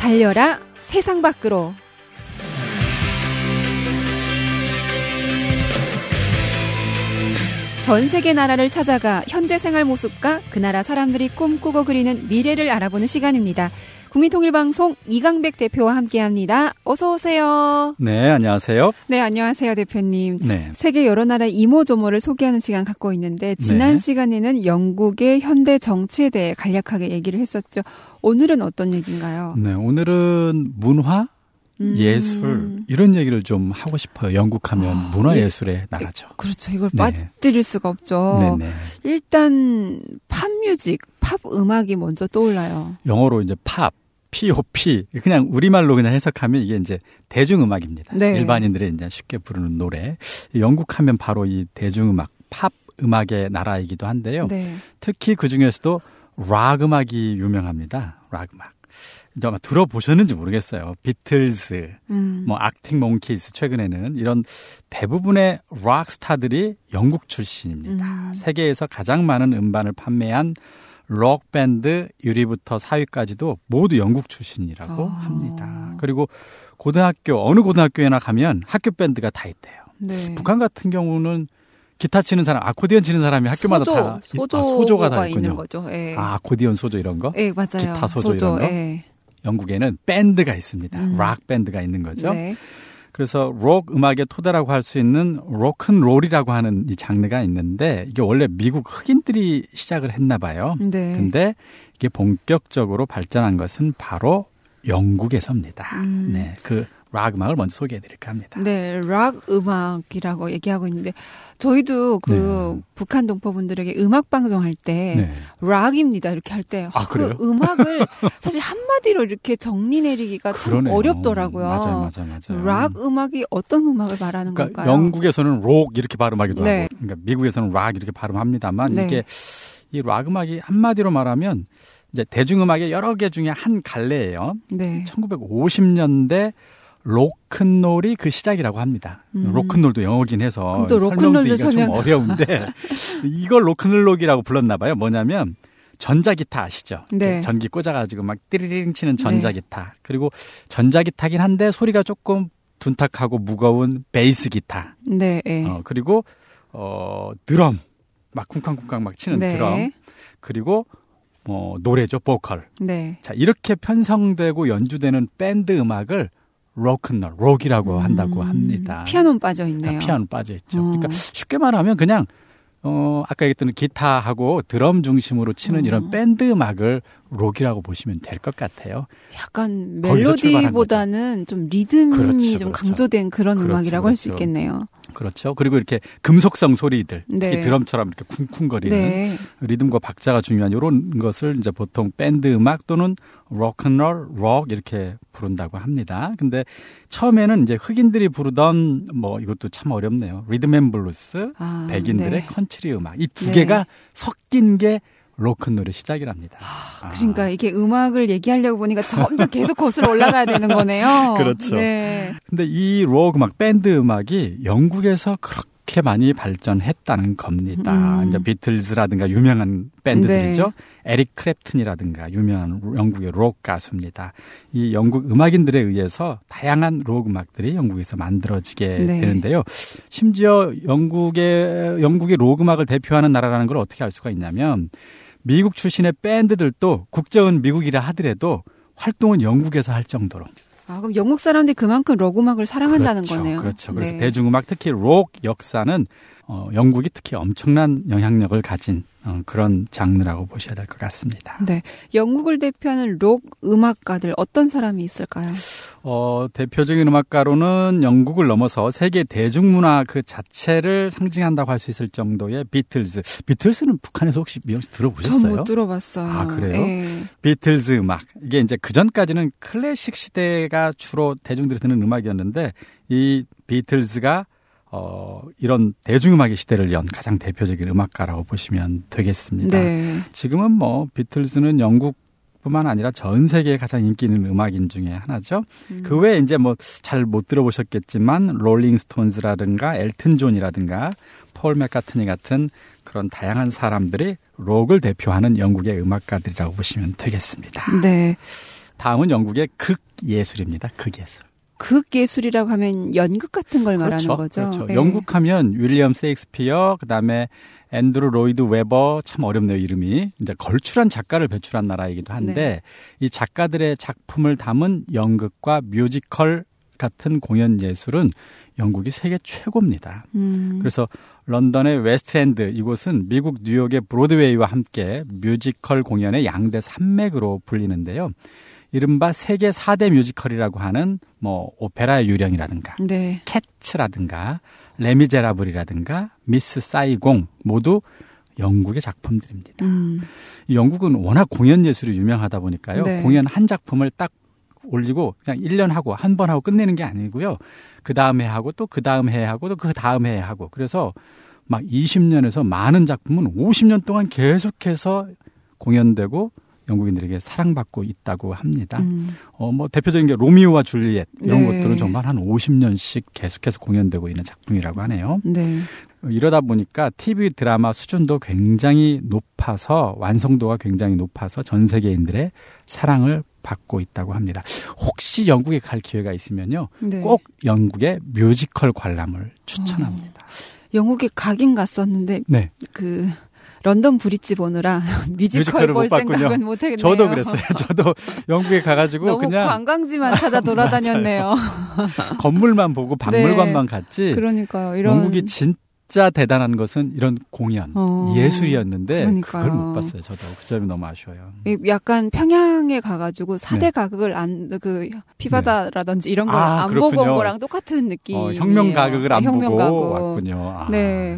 달려라 세상 밖으로. 전 세계 나라를 찾아가 현재 생활 모습과 그 나라 사람들이 꿈꾸고 그리는 미래를 알아보는 시간입니다. 국민통일방송 이강백 대표와 함께합니다. 어서 오세요. 네, 안녕하세요. 네, 안녕하세요, 대표님. 네. 세계 여러 나라의 이모저모를 소개하는 시간 갖고 있는데 지난 시간에는 영국의 현대 정치에 대해 간략하게 얘기를 했었죠. 오늘은 어떤 얘기인가요? 네, 오늘은 문화, 예술 이런 얘기를 좀 하고 싶어요. 영국하면 문화예술의 나라죠. 그렇죠. 이걸 빠뜨릴 수가 없죠. 네네. 일단 팝뮤직, 팝 음악이 먼저 떠올라요. 영어로 이제 팝, P.O.P. 그냥 우리말로 그냥 해석하면 이게 이제 대중음악입니다. 네. 일반인들이 이제 쉽게 부르는 노래. 영국하면 바로 이 대중음악, 팝 음악의 나라이기도 한데요. 네. 특히 그 중에서도 락 음악이 유명합니다. 락 음악. 이제 아마 들어보셨는지 모르겠어요. 비틀즈, 뭐 악틱 몽키즈 최근에는 이런 대부분의 락 스타들이 영국 출신입니다. 세계에서 가장 많은 음반을 판매한 록 밴드 1위부터 4위까지도 모두 영국 출신이라고 합니다. 그리고 고등학교 어느 고등학교에나 가면 학교 밴드가 다 있대요. 네. 북한 같은 경우는 기타 치는 사람, 아코디언 치는 사람이 학교마다 다 소조가 다 있군요. 있는 거죠. 예. 아코디언 소조 이런 거? 예, 맞아요. 기타 소조 이런 거? 예. 영국에는 밴드가 있습니다. 락 밴드가 있는 거죠. 네. 그래서 록 음악의 토대라고 할 수 있는 로큰롤이라고 하는 이 장르가 있는데 이게 원래 미국 흑인들이 시작을 했나 봐요. 네. 근데 이게 본격적으로 발전한 것은 바로 영국에서입니다. 네, 그 락 음악을 먼저 소개해드릴까 합니다. 네, 락 음악이라고 얘기하고 있는데 저희도 그 북한 동포분들에게 음악 방송할 때 락입니다 이렇게 할 때 그 음악을 사실 한마디로 이렇게 정리 내리기가 참 어렵더라고요. 맞아요. 락 음악이 어떤 음악을 말하는 걸까요? 영국에서는 록 이렇게 발음하기도 하고, 그러니까 미국에서는 락 이렇게 발음합니다만 이게 이 락 음악이 한마디로 말하면 이제 대중음악의 여러 개 중에 한 갈래예요. 1950년대 로큰롤이 그 시작이라고 합니다. 로큰롤도 영어긴 해서 설명드리기가 좀 어려운데 이걸 로큰롤이라고 불렀나 봐요. 뭐냐면 전자기타 아시죠? 네. 전기 꽂아가지고 막 띠리링 치는 전자기타. 그리고 전자기타긴 한데 소리가 조금 둔탁하고 무거운 베이스 기타. 네. 그리고 드럼 막 쿵쾅쿵쾅 막 치는 드럼. 그리고 노래죠, 보컬. 자, 이렇게 편성되고 연주되는 밴드 음악을 로큰롤, 록이라고 한다고 합니다. 피아노는 빠져 있네요. 피아노 빠져 있죠. 그러니까 쉽게 말하면 그냥 아까 얘기했던 기타하고 드럼 중심으로 치는 이런 밴드 음악을 록이라고 보시면 될 것 같아요. 약간 멜로디보다는 좀 리듬이 좀 강조된 그런 음악이라고 할 수 있겠네요. 그렇죠. 그리고 이렇게 금속성 소리들, 특히 드럼처럼 이렇게 쿵쿵거리는 리듬과 박자가 중요한 이런 것을 이제 보통 밴드 음악 또는 로큰롤, 록 이렇게 부른다고 합니다. 근데 처음에는 이제 흑인들이 부르던 이것도 참 어렵네요. 리듬앤블루스, 백인들의 컨트리 음악 이 두 개가 섞인 게 로큰롤의 시작이랍니다. 그러니까 이게 음악을 얘기하려고 보니까 점점 계속 거슬러 올라가야 되는 거네요. 그렇죠. 근데 이 록 음악, 밴드 음악이 영국에서 그렇게 많이 발전했다는 겁니다. 이제 비틀즈라든가 유명한 밴드들이죠. 에릭 크랩튼이라든가 유명한 영국의 록 가수입니다. 이 영국 음악인들에 의해서 다양한 록 음악들이 영국에서 만들어지게 되는데요. 심지어 영국의 록 음악을 대표하는 나라라는 걸 어떻게 알 수가 있냐면 미국 출신의 밴드들도 국적은 미국이라 하더라도 활동은 영국에서 할 정도로. 그럼 영국 사람들이 그만큼 록 음악을 사랑한다는 거네요. 그렇죠. 그래서 대중음악 특히 록 역사는 영국이 특히 엄청난 영향력을 가진 그런 장르라고 보셔야 될 것 같습니다. 네, 영국을 대표하는 록 음악가들 어떤 사람이 있을까요? 대표적인 음악가로는 영국을 넘어서 세계 대중문화 그 자체를 상징한다고 할 수 있을 정도의 비틀즈. 비틀즈는 북한에서 혹시 들어보셨어요? 전 못 들어봤어요. 그래요? 비틀즈 음악. 이게 이제 그전까지는 클래식 시대가 주로 대중들이 듣는 음악이었는데 이 비틀즈가 이런 대중음악의 시대를 연 가장 대표적인 음악가라고 보시면 되겠습니다. 지금은 비틀즈는 영국뿐만 아니라 전 세계에 가장 인기 있는 음악인 중에 하나죠. 그 외에 이제 잘 못 들어보셨겠지만 롤링스톤즈라든가 엘튼 존이라든가 폴 맥카트니 같은 그런 다양한 사람들이 록을 대표하는 영국의 음악가들이라고 보시면 되겠습니다. 네. 다음은 영국의 극예술입니다. 극예술. 극예술이라고 하면 연극 같은 걸 그렇죠, 말하는 거죠. 그렇죠. 네. 영국하면 윌리엄 셰익스피어, 그다음에 앤드루 로이드 웨버, 참 어렵네요, 이름이. 이제 걸출한 작가를 배출한 나라이기도 한데 네. 이 작가들의 작품을 담은 연극과 뮤지컬 같은 공연 예술은 영국이 세계 최고입니다. 그래서 런던의 웨스트엔드, 이곳은 미국 뉴욕의 브로드웨이와 함께 뮤지컬 공연의 양대 산맥으로 불리는데요. 이른바 세계 4대 뮤지컬이라고 하는 뭐 오페라의 유령이라든가 네. 캐츠라든가 레미제라블이라든가 미스 사이공 모두 영국의 작품들입니다. 영국은 워낙 공연 예술이 유명하다 보니까요. 네. 공연 한 작품을 딱 올리고 그냥 1년 하고 한 번 하고 끝내는 게 아니고요. 그 다음 해 하고 또 그 다음 해 하고 또 그 다음 해 하고 그래서 막 20년에서 많은 작품은 50년 동안 계속해서 공연되고 영국인들에게 사랑받고 있다고 합니다. 뭐 대표적인 게 로미오와 줄리엣 이런 네. 것들은 정말 한 50년씩 계속해서 공연되고 있는 작품이라고 하네요. 네. 이러다 보니까 TV 드라마 수준도 굉장히 높아서 완성도가 굉장히 높아서 전 세계인들의 사랑을 받고 있다고 합니다. 혹시 영국에 갈 기회가 있으면요. 네. 꼭 영국의 뮤지컬 관람을 추천합니다. 영국에 가긴 갔었는데 네. 그 런던 브릿지 보느라 뮤지컬 볼 생각은 못 하겠네요. 저도 그랬어요. 저도 영국에 가가지고 너무 그냥 관광지만 찾아 돌아다녔네요. 건물만 보고 박물관만 네. 갔지. 그러니까요. 이런 영국이 진짜 대단한 것은 이런 공연, 예술이었는데 그러니까요. 그걸 못 봤어요. 저도 그 점이 너무 아쉬워요. 약간 평양에 가가지고 4대 네. 가극을 피바다라든지 이런 걸 안 보고 온 거랑 똑같은 느낌. 혁명 가극을 안 보고 왔군요. 네.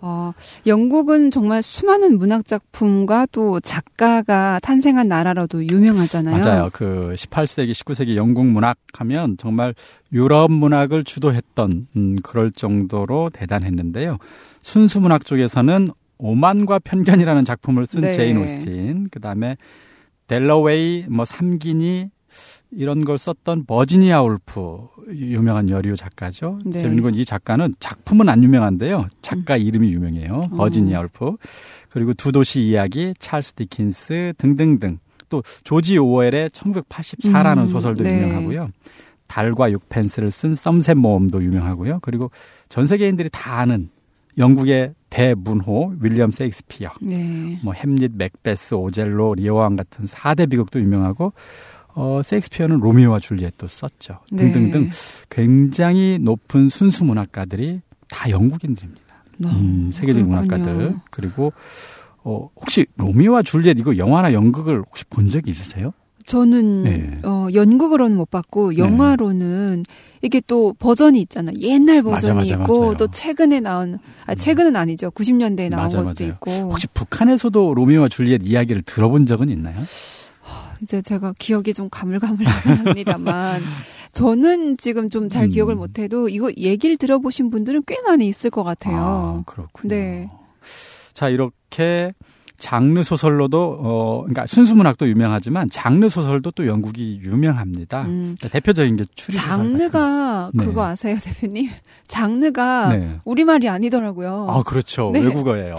영국은 정말 수많은 문학 작품과 또 작가가 탄생한 나라로도 유명하잖아요. 맞아요. 그 18세기, 19세기 영국 문학 하면 정말 유럽 문학을 주도했던 그럴 정도로 대단했는데요. 순수 문학 쪽에서는 오만과 편견이라는 작품을 쓴 네. 제인 오스틴, 그다음에 델러웨이, 삼기니 이런 걸 썼던 버지니아 울프 유명한 여류 작가죠. 네. 재밌는 건 이 작가는 작품은 안 유명한데요. 작가 이름이 유명해요. 버지니아 울프. 그리고 두 도시 이야기, 찰스 디킨스 등등등. 또 조지 오웰의 1984라는 소설도 네. 유명하고요. 달과 6펜스를 쓴 썸셋 모험도 유명하고요. 그리고 전 세계인들이 다 아는 영국의 대문호 윌리엄 셰익스피어. 네. 햄릿, 맥베스, 오젤로, 리어왕 같은 4대 비극도 유명하고 셰익스피어는 로미오와 줄리엣도 썼죠. 등등등 네. 굉장히 높은 순수 문학가들이 다 영국인들입니다. 세계적인 문학가들. 그리고 혹시 로미오와 줄리엣 이거 영화나 연극을 혹시 본 적이 있으세요? 저는 네. 연극으로는 못 봤고 영화로는 네. 이게 또 버전이 있잖아요. 옛날 버전이 맞아, 있고 맞아요. 또 최근에 나온 최근은 아니죠. 90년대에 나온 것도 맞아요. 있고. 혹시 북한에서도 로미오와 줄리엣 이야기를 들어본 적은 있나요? 이제 제가 기억이 좀 가물가물하긴 합니다만 저는 지금 좀 잘 기억을 못해도 이거 얘기를 들어보신 분들은 꽤 많이 있을 것 같아요. 그렇군요. 네. 자, 이렇게 장르 소설로도 그러니까 순수 문학도 유명하지만 장르 소설도 또 영국이 유명합니다. 대표적인 게 추리 소설. 장르가 네. 그거 아세요, 대표님? 장르가 네. 우리말이 아니더라고요. 그렇죠. 네. 외국어예요.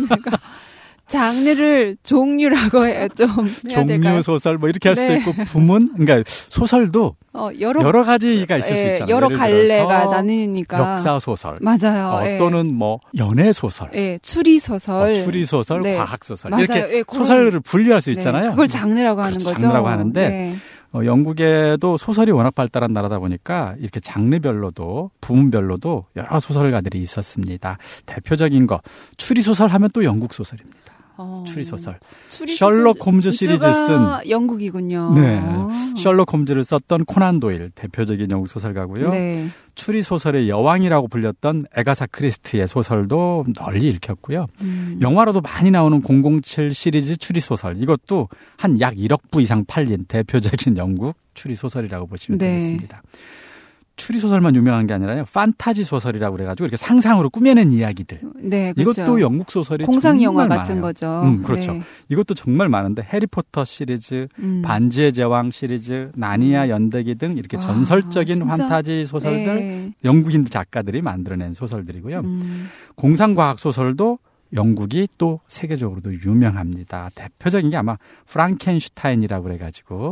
장르를 종류라고 해야 좀 해야 될까요? 종류 소설 이렇게 할 수도 네. 있고 부문 그러니까 소설도 여러 가지가 있을 수 있잖아요. 여러 갈래가 나뉘니까 역사 소설 맞아요. 또는 연애 소설, 추리 소설, 추리 소설, 네. 과학 소설 맞아요. 이렇게 소설을 분류할 수 있잖아요. 그걸 장르라고 하는 거죠. 장르라고 하는데 네. 영국에도 소설이 워낙 발달한 나라다 보니까 이렇게 장르별로도 부문별로도 여러 소설가들이 있었습니다. 대표적인 거 추리 소설 하면 또 영국 소설입니다. 추리소설. 셜록 홈즈 시리즈 쓴 영국이군요. 네. 셜록 홈즈를 썼던 코난 도일 대표적인 영국 소설가고요. 네. 추리소설의 여왕이라고 불렸던 에가사 크리스티의 소설도 널리 읽혔고요. 영화로도 많이 나오는 007 시리즈 추리소설 이것도 한 약 1억 부 이상 팔린 대표적인 영국 추리소설이라고 보시면 네. 되겠습니다. 추리소설만 유명한 게 아니라요. 판타지 소설이라고 그래가지고 이렇게 상상으로 꾸며낸 이야기들. 네, 그렇죠. 이것도 영국 소설이 공상 정말 영화 많아요. 같은 거죠. 그렇죠. 네. 이것도 정말 많은데 해리포터 시리즈, 반지의 제왕 시리즈, 나니아 연대기 등 이렇게 전설적인 진짜? 판타지 소설들 네. 영국인 작가들이 만들어낸 소설들이고요. 공상과학 소설도 영국이 또 세계적으로도 유명합니다. 대표적인 게 아마 프랑켄슈타인이라고 그래가지고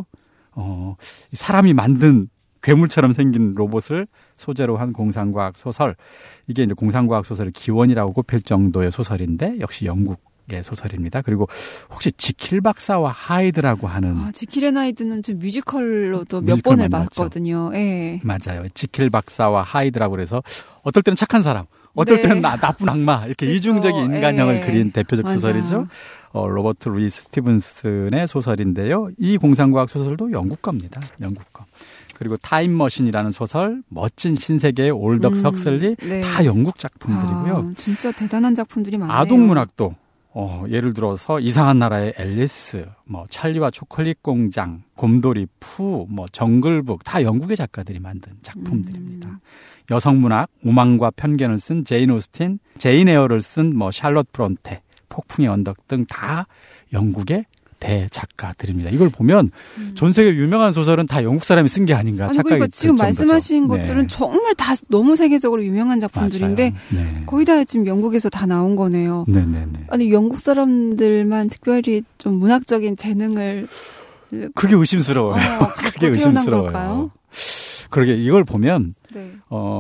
사람이 만든 괴물처럼 생긴 로봇을 소재로 한 공상과학 소설. 이게 이제 공상과학 소설의 기원이라고 꼽힐 정도의 소설인데 역시 영국의 소설입니다. 그리고 혹시 지킬 박사와 하이드라고 하는 지킬 앤 하이드는 좀 뮤지컬로도 몇 번을 봤거든요. 예. 맞아요. 지킬 박사와 하이드라고 그래서 어떨 때는 착한 사람, 어떨 때는 나쁜 악마 이렇게 그렇죠. 이중적인 인간형을 그린 대표적 맞아. 소설이죠. 로버트 루이스 스티븐슨의 소설인데요. 이 공상과학 소설도 영국 겁니다. 영국 거. 그리고 타임머신이라는 소설, 멋진 신세계의 올덕 헉슬리 네. 다 영국 작품들이고요. 진짜 대단한 작품들이 많네요. 아동문학도 예를 들어서 이상한 나라의 앨리스, 찰리와 초콜릿 공장, 곰돌이 푸, 정글북 다 영국의 작가들이 만든 작품들입니다. 여성문학, 오만과 편견을 쓴 제인 오스틴, 제인 에어를 쓴 샬롯 브론테, 폭풍의 언덕 등 다 영국의 대작가들입니다. 이걸 보면 전 세계 유명한 소설은 다 영국 사람이 쓴 게 아닌가 착각이 그러니까 지금 말씀하신 것들은 정말 다 너무 세계적으로 유명한 작품들인데 네. 거의 다 지금 영국에서 다 나온 거네요. 네네네. 아니 영국 사람들만 특별히 좀 문학적인 재능을 그게 의심스러워요. 그게 의심스러워요. 걸까요? 그러게 이걸 보면 네.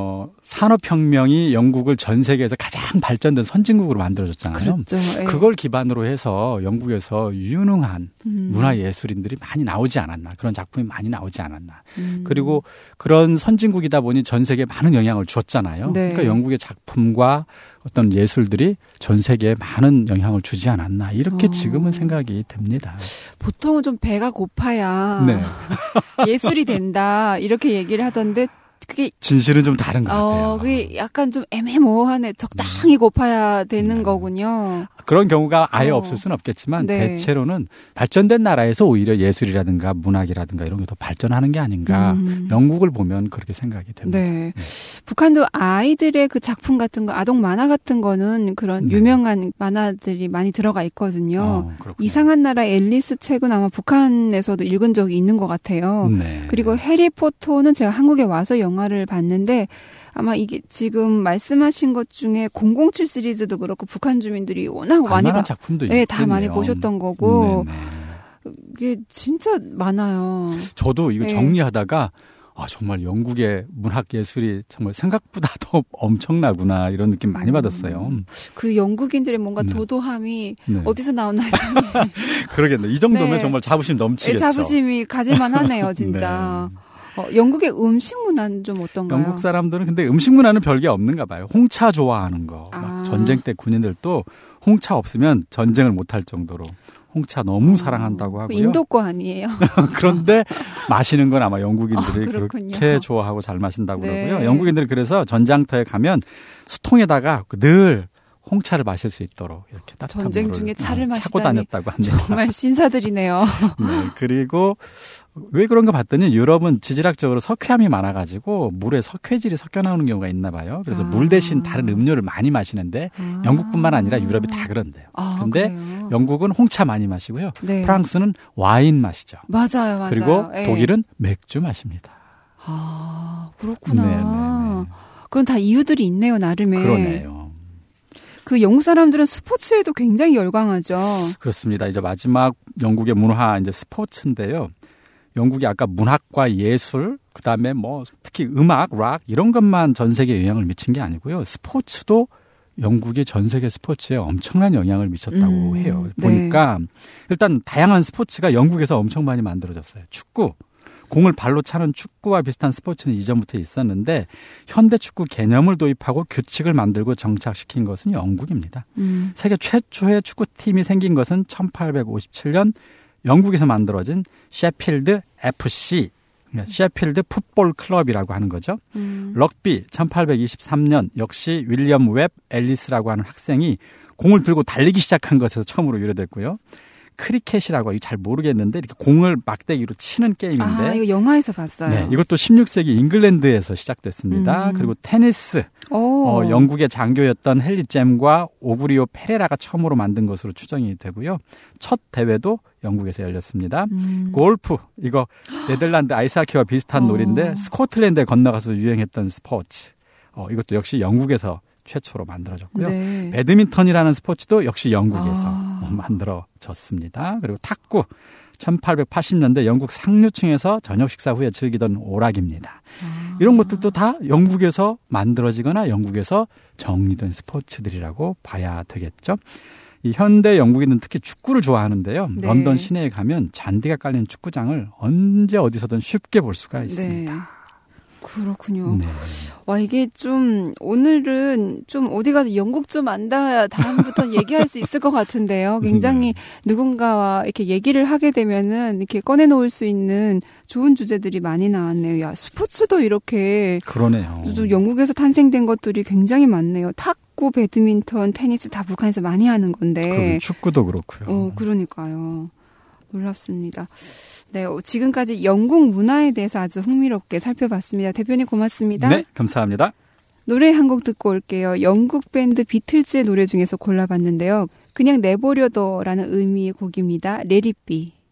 산업혁명이 영국을 전 세계에서 가장 발전된 선진국으로 만들어줬잖아요. 그렇죠. 그걸 기반으로 해서 영국에서 유능한 문화예술인들이 많이 나오지 않았나. 그런 작품이 많이 나오지 않았나. 그리고 그런 선진국이다 보니 전 세계에 많은 영향을 줬잖아요. 네. 그러니까 영국의 작품과 어떤 예술들이 전 세계에 많은 영향을 주지 않았나. 이렇게 지금은 생각이 됩니다. 보통은 좀 배가 고파야 네. 예술이 된다. 이렇게 얘기를 하던데 그게 진실은 좀 다른 것 같아요. 그게 약간 좀 애매모호하네. 적당히 고파야 되는 거군요. 그런 경우가 아예 없을 수는 없겠지만 네. 대체로는 발전된 나라에서 오히려 예술이라든가 문학이라든가 이런 게 더 발전하는 게 아닌가. 영국을 보면 그렇게 생각이 됩니다. 네. 북한도 아이들의 그 작품 같은 거, 아동 만화 같은 거는 그런 유명한 만화들이 많이 들어가 있거든요. 이상한 나라 앨리스 책은 아마 북한에서도 읽은 적이 있는 것 같아요. 네. 그리고 해리포터는 제가 한국에 와서 영화를 봤는데 아마 이게 지금 말씀하신 것 중에 007 시리즈도 그렇고 북한 주민들이 워낙 많이 작품도 네, 다 많이 보셨던 거고 이게 진짜 많아요. 저도 이거 정리하다가 정말 영국의 문학 예술이 정말 생각보다 더 엄청나구나 이런 느낌 많이 받았어요. 그 영국인들의 뭔가 도도함이 어디서 나오나 했더니 그러겠네. 이 정도면 정말 자부심 넘치겠죠. 자부심이 가질만 하네요, 진짜. 영국의 음식 문화는 좀 어떤가요? 영국 사람들은 근데 음식 문화는 별게 없는가 봐요. 홍차 좋아하는 거. 막 전쟁 때 군인들도 홍차 없으면 전쟁을 못할 정도로 홍차 너무 사랑한다고 하고요. 인도 거 아니에요? 그런데 마시는 건 아마 영국인들이 그렇게 좋아하고 잘 마신다고 그러고요. 영국인들이 그래서 전장터에 가면 수통에다가 늘 홍차를 마실 수 있도록 이렇게 따뜻한 전쟁 물을 중에 차를 마시다니 차고 다녔다고 합니다. 정말 신사들이네요. 네, 그리고 왜 그런가 봤더니 유럽은 지질학적으로 석회암이 많아가지고 물에 석회질이 섞여 나오는 경우가 있나 봐요. 그래서 물 대신 다른 음료를 많이 마시는데 영국뿐만 아니라 유럽이 다 그런데요. 근데 그래요? 영국은 홍차 많이 마시고요. 네. 프랑스는 와인 마시죠. 맞아요. 그리고 독일은 맥주 마십니다. 그렇구나. 네네네. 그럼 다 이유들이 있네요, 나름의. 그러네요. 그 영국 사람들은 스포츠에도 굉장히 열광하죠. 그렇습니다. 이제 마지막 영국의 문화 이제 스포츠인데요. 영국이 아까 문학과 예술, 그다음에 특히 음악, 락 이런 것만 전 세계에 영향을 미친 게 아니고요. 스포츠도 영국이 전 세계 스포츠에 엄청난 영향을 미쳤다고 해요. 보니까 일단 다양한 스포츠가 영국에서 엄청 많이 만들어졌어요. 축구. 공을 발로 차는 축구와 비슷한 스포츠는 이전부터 있었는데 현대 축구 개념을 도입하고 규칙을 만들고 정착시킨 것은 영국입니다. 세계 최초의 축구팀이 생긴 것은 1857년 영국에서 만들어진 셰필드 FC, 셰필드 풋볼 클럽이라고 하는 거죠. 럭비 1823년 역시 윌리엄 웹 앨리스라고 하는 학생이 공을 들고 달리기 시작한 것에서 처음으로 유래됐고요. 크리켓이라고 잘 모르겠는데 이렇게 공을 막대기로 치는 게임인데 이거 영화에서 봤어요. 네, 이것도 16세기 잉글랜드에서 시작됐습니다. 그리고 테니스 영국의 장교였던 헨리 잼과 오브리오 페레라가 처음으로 만든 것으로 추정이 되고요. 첫 대회도 영국에서 열렸습니다. 골프 이거 네덜란드 아이스하키와 비슷한 놀이인데 스코틀랜드에 건너가서 유행했던 스포츠 이것도 역시 영국에서 최초로 만들어졌고요. 네. 배드민턴이라는 스포츠도 역시 영국에서 만들어졌습니다. 그리고 탁구 1880년대 영국 상류층에서 저녁 식사 후에 즐기던 오락입니다. 이런 것들도 다 영국에서 만들어지거나 영국에서 정리된 스포츠들이라고 봐야 되겠죠. 이 현대 영국인은 특히 축구를 좋아하는데요. 네. 런던 시내에 가면 잔디가 깔린 축구장을 언제 어디서든 쉽게 볼 수가 있습니다. 네. 그렇군요. 네. 와, 이게 좀, 오늘은 좀 어디 가서 영국 좀 안다, 다음부터 얘기할 수 있을 것 같은데요. 굉장히 누군가와 이렇게 얘기를 하게 되면은 이렇게 꺼내놓을 수 있는 좋은 주제들이 많이 나왔네요. 야, 스포츠도 이렇게. 그러네요. 또 영국에서 탄생된 것들이 굉장히 많네요. 탁구, 배드민턴, 테니스 다 북한에서 많이 하는 건데. 축구도 그렇고요. 그러니까요. 놀랍습니다. 네, 지금까지 영국 문화에 대해서 아주 흥미롭게 살펴봤습니다. 대표님 고맙습니다. 네, 감사합니다. 노래 한 곡 듣고 올게요. 영국 밴드 비틀즈의 노래 중에서 골라봤는데요. 그냥 내버려둬라는 의미의 곡입니다. Let it be.